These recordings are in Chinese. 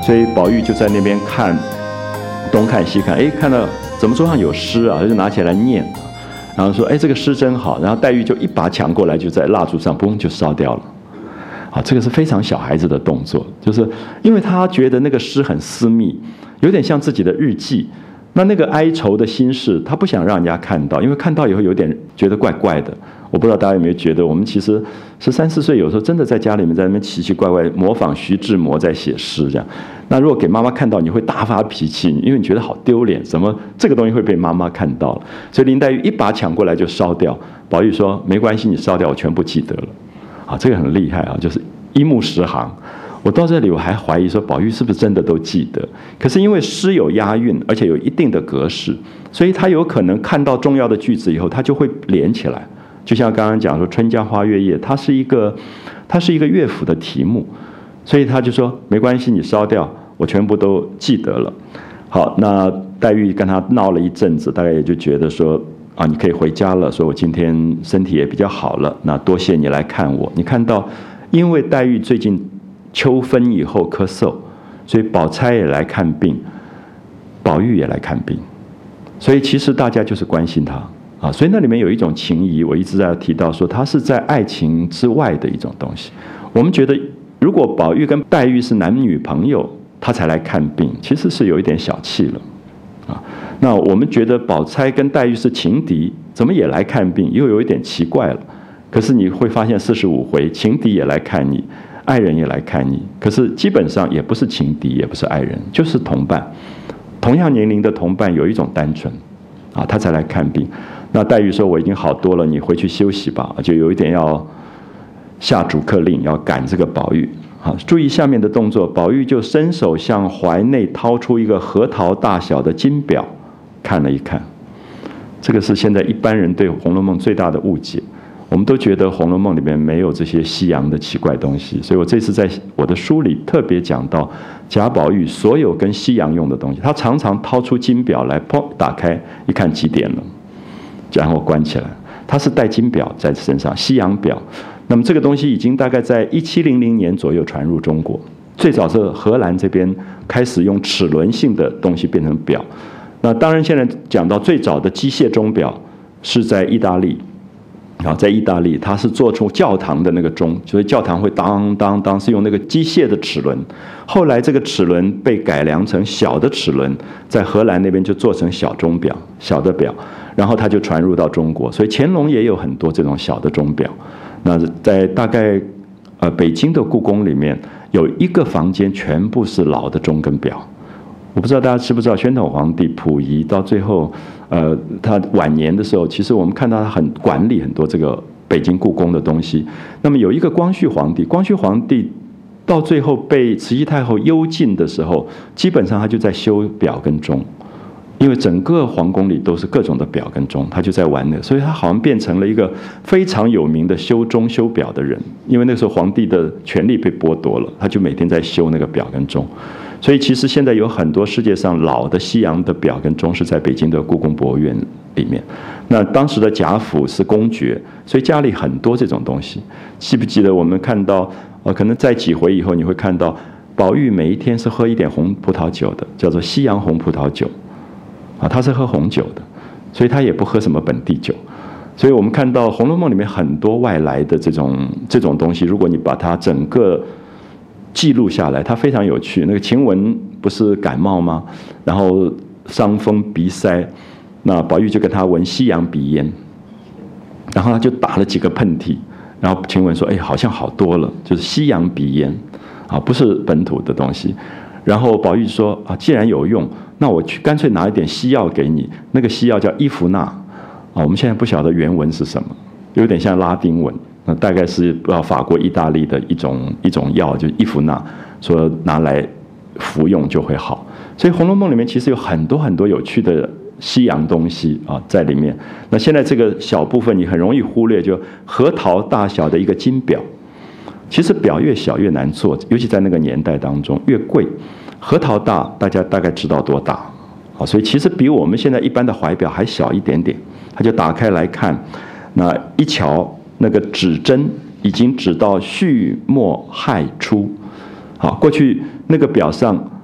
所以宝玉就在那边看，东看西看，哎，看到怎么桌上有诗啊，他就拿起来念，然后说，哎，这个诗真好。然后黛玉就一把抢过来，就在蜡烛上嘣就烧掉了。啊，这个是非常小孩子的动作，就是因为他觉得那个诗很私密，有点像自己的日记。那个哀愁的心事，他不想让人家看到，因为看到以后有点觉得怪怪的。我不知道大家有没有觉得，我们其实13、14岁有时候真的在家里面在那边奇奇怪怪模仿徐志摩在写诗这样。那如果给妈妈看到，你会大发脾气，因为你觉得好丢脸，怎么这个东西会被妈妈看到了？所以林黛玉一把抢过来就烧掉。宝玉说：“没关系，你烧掉我全部记得了。”啊，这个很厉害啊，就是一目十行。我到这里我还怀疑说宝玉是不是真的都记得，可是因为诗有押韵，而且有一定的格式，所以他有可能看到重要的句子以后，他就会连起来。就像刚刚讲说《春江花月夜》，它是一个乐府的题目，所以他就说没关系，你烧掉，我全部都记得了。好，那黛玉跟他闹了一阵子，大概也就觉得说啊，你可以回家了，说我今天身体也比较好了，那多谢你来看我。你看到，因为黛玉最近秋分以后咳嗽，所以宝钗也来看病，宝玉也来看病，所以其实大家就是关心他啊。所以那里面有一种情谊，我一直在提到说，它是在爱情之外的一种东西。我们觉得，如果宝玉跟黛玉是男女朋友，他才来看病，其实是有一点小气了啊。那我们觉得宝钗跟黛玉是情敌，怎么也来看病，又有一点奇怪了。可是你会发现45回，情敌也来看你，爱人也来看你，可是基本上也不是情敌，也不是爱人，就是同伴。同样年龄的同伴有一种单纯啊，他才来看病。那黛玉说：“我已经好多了，你回去休息吧。”就有一点要下逐客令，要赶这个宝玉。好，注意下面的动作，宝玉就伸手向怀内掏出一个核桃大小的金表，看了一看。这个是现在一般人对《红楼梦》最大的误解。我们都觉得《红楼梦》里面没有这些西洋的奇怪东西，所以我这次在我的书里特别讲到贾宝玉所有跟西洋用的东西，他常常掏出金表来，砰，打开一看几点了，然后关起来。他是带金表在身上，西洋表。那么这个东西已经大概在1700年左右传入中国，最早是荷兰这边开始用齿轮性的东西变成表。那当然现在讲到最早的机械钟表是在意大利。啊，在意大利，它是做出教堂的那个钟，所以教堂会当当当，是用那个机械的齿轮。后来这个齿轮被改良成小的齿轮，在荷兰那边就做成小钟表、小的表，然后它就传入到中国。所以乾隆也有很多这种小的钟表。那在大概北京的故宫里面，有一个房间全部是老的钟跟表。我不知道大家知不知道，宣统皇帝溥仪到最后，他晚年的时候，其实我们看到他很管理很多这个北京故宫的东西。那么有一个光绪皇帝，光绪皇帝到最后被慈禧太后幽禁的时候，基本上他就在修表跟钟，因为整个皇宫里都是各种的表跟钟，他就在玩那个，所以他好像变成了一个非常有名的修钟修表的人。因为那时候皇帝的权力被剥夺了，他就每天在修那个表跟钟。所以其实现在有很多世界上老的西洋的表跟钟是在北京的故宫博物院里面。那当时的贾府是公爵，所以家里很多这种东西。记不记得我们看到，可能在几回以后你会看到，宝玉每一天是喝一点红葡萄酒的，叫做西洋红葡萄酒，啊，他是喝红酒的，所以他也不喝什么本地酒。所以我们看到《红楼梦》里面很多外来的这种东西，如果你把它整个记录下来，它非常有趣。那个晴雯不是感冒吗？然后伤风鼻塞，那宝玉就跟他闻西洋鼻烟，然后他就打了几个喷嚏，然后晴雯说：“哎，好像好多了，就是西洋鼻烟，啊，不是本土的东西。”然后宝玉说：“啊，既然有用，那我去干脆拿一点西药给你。那个西药叫伊芙娜，啊，我们现在不晓得原文是什么，有点像拉丁文。”那大概是不知道法国、意大利的一种药，就是伊芙娜，说拿来服用就会好。所以《红楼梦》里面其实有很多很多有趣的西洋东西啊在里面。那现在这个小部分你很容易忽略，就核桃大小的一个金表。其实表越小越难做，尤其在那个年代当中越贵。核桃大，大家大概知道多大啊？所以其实比我们现在一般的怀表还小一点点。他就打开来看，那一瞧。那个指针已经指到戌末亥初，好，过去那个表上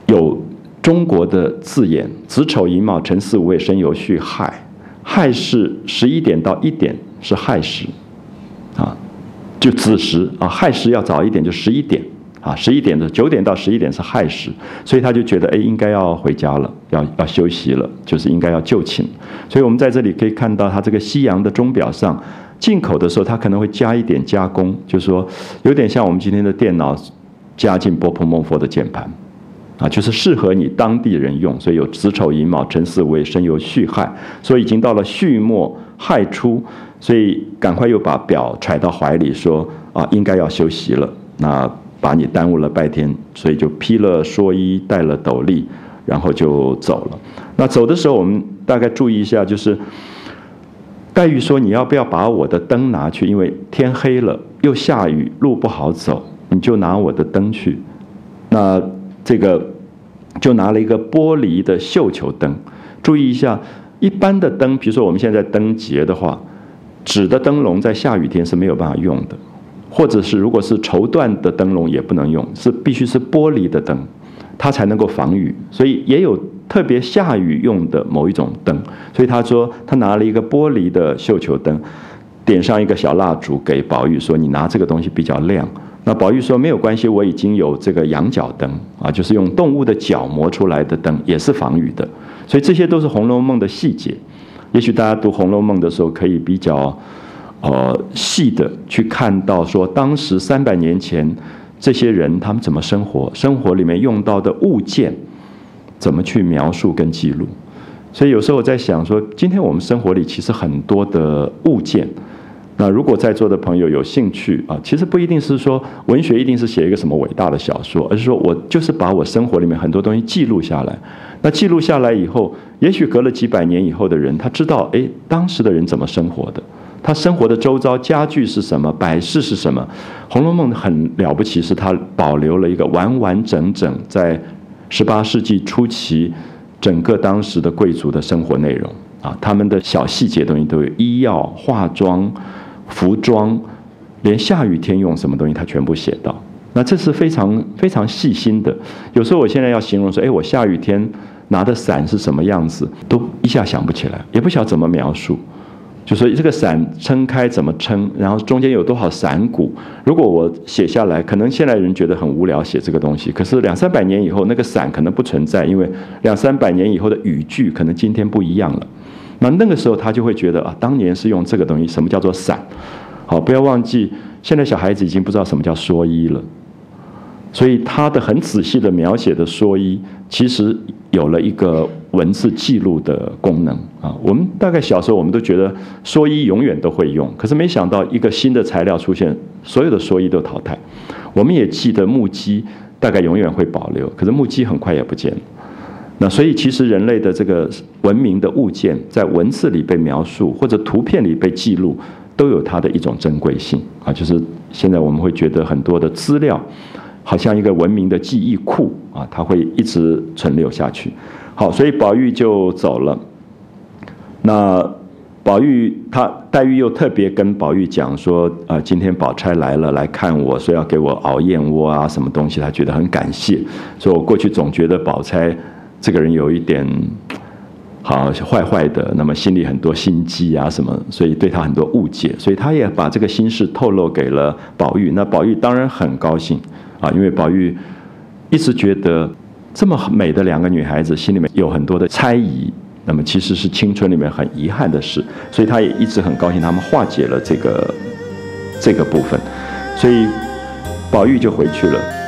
有中国的字眼，子丑寅卯辰巳午未申酉戌亥，亥是11点到1点是亥时，啊，就子时啊，亥时要早一点，就11点啊，11点的9点到11点是亥时，所以他就觉得应该要回家了，要休息了，就是应该要就寝。所以我们在这里可以看到，他这个西洋的钟表上进口的时候，他可能会加一点加工，就是说有点像我们今天的电脑加进波普孟佛的键盘。啊，就是适合你当地人用，所以有子丑寅卯辰巳午未申酉戌亥，所以已经到了戌末亥初，所以赶快又把表揣到怀里说啊，应该要休息了，那把你耽误了半天，所以就披了蓑衣，戴了斗笠，然后就走了。那走的时候，我们大概注意一下，就是黛玉说：“你要不要把我的灯拿去？因为天黑了，又下雨，路不好走，你就拿我的灯去。”那这个就拿了一个玻璃的绣球灯。注意一下，一般的灯，比如说我们现在灯节的话，纸的灯笼在下雨天是没有办法用的，或者是如果是绸缎的灯笼也不能用，必须是玻璃的灯，它才能够防雨。所以也有特别下雨用的某一种灯。所以他说他拿了一个玻璃的绣球灯，点上一个小蜡烛给宝玉说：“你拿这个东西比较亮。”那宝玉说：“没有关系，我已经有这个羊角灯啊，就是用动物的角磨出来的灯，也是防雨的。”所以这些都是《红楼梦》的细节。也许大家读《红楼梦》的时候，可以比较细的去看到说，当时300年前这些人他们怎么生活，生活里面用到的物件怎么去描述跟记录。所以有时候我在想说，今天我们生活里其实很多的物件。那如果在座的朋友有兴趣啊，其实不一定是说文学一定是写一个什么伟大的小说，而是说我就是把我生活里面很多东西记录下来。那记录下来以后，也许隔了几百年以后的人，他知道当时的人怎么生活的，他生活的周遭家具是什么，摆饰是什么。《红楼梦》很了不起，是它保留了一个完完整整在18世纪初期整个当时的贵族的生活内容啊，他们的小细节东西都有，医药、化妆、服装，连下雨天用什么东西，他全部写到。那这是非常非常细心的。有时候我现在要形容说，我下雨天拿的伞是什么样子，都一下想不起来，也不晓得怎么描述。就说这个伞撑开怎么撑，然后中间有多少伞骨。如果我写下来，可能现在人觉得很无聊写这个东西，可是200-300年以后，那个伞可能不存在，因为200-300年以后的语句可能今天不一样了。那个时候他就会觉得啊，当年是用这个东西，什么叫做伞？好，不要忘记，现在小孩子已经不知道什么叫蓑衣了。所以他的很仔细的描写的蓑衣，其实有了一个文字记录的功能啊。我们大概小时候我们都觉得蓑衣永远都会用，可是没想到一个新的材料出现，所有的蓑衣都淘汰。我们也记得木屐大概永远会保留，可是木屐很快也不见了。那所以其实人类的这个文明的物件，在文字里被描述或者图片里被记录，都有它的一种珍贵性啊。就是现在我们会觉得很多的资料，好像一个文明的记忆库啊，它会一直存留下去。好，所以宝玉就走了。那黛玉又特别跟宝玉讲说，今天宝钗来了，来看我，说要给我熬燕窝啊，什么东西，她觉得很感谢。所以我过去总觉得宝钗这个人有一点好坏坏的，那么心里很多心机啊什么，所以对他很多误解，所以他也把这个心事透露给了宝玉。那宝玉当然很高兴啊，因为宝玉一直觉得这么美的2个女孩子心里面有很多的猜疑，那么其实是青春里面很遗憾的事，所以他也一直很高兴他们化解了这个部分，所以宝玉就回去了。